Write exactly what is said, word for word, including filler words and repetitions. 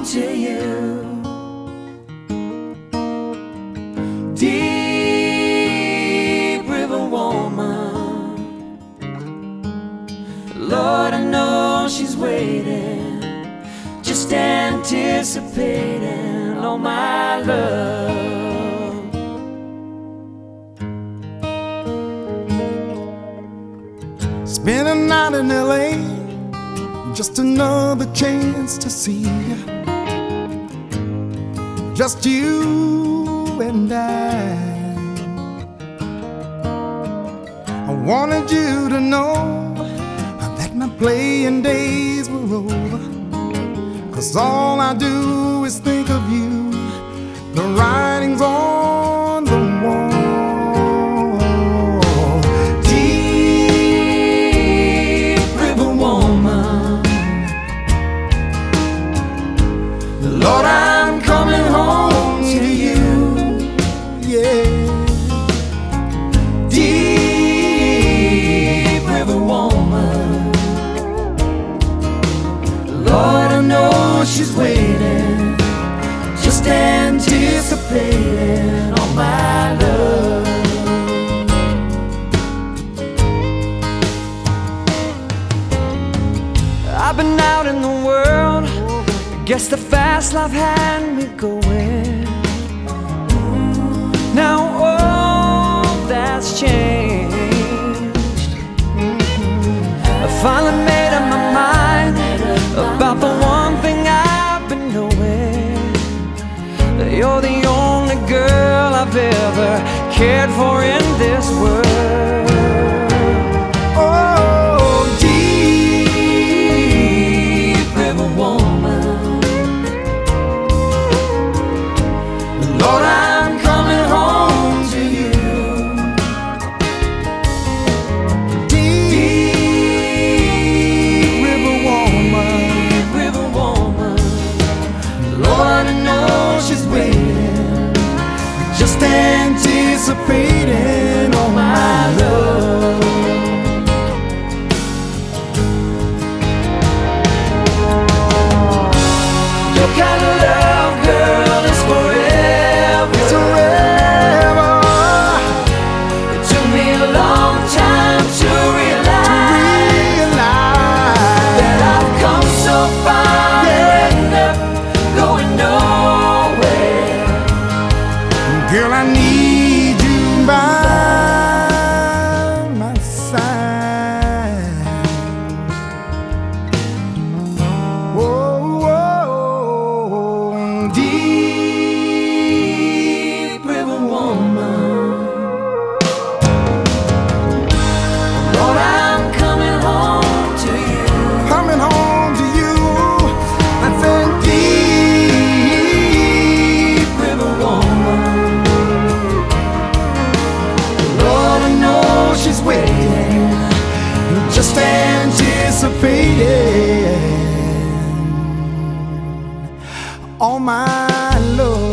home to you. Deep River woman, Lord, I know she's waiting, just anticipating all my love. Spend a night in L A, just another chance to see you. Just you and I. I wanted you to know that my playing days were over, 'cause all I do is think of you. The writing's on the wall. Lord, I'm coming home to you. Yeah. Deep River woman, Lord, I know she's waiting, just anticipating all my love. I've been out in the world, guess the fast life had me going. Now all that's changed. I finally made up my mind about the one thing I've been knowing, that you're the only girl I've ever cared for in this world. Lord, I'm coming home to you. Deep River woman, Deep River woman, Lord, I know she's waiting, just anticipating all my love. Your kind of love, girl, is forever. Girl, I need you by my side. Whoa, whoa. Deep River woman, Lord, I'm coming home to you. Coming home to you. I said, Deep River woman, she's waiting, just anticipating all my love.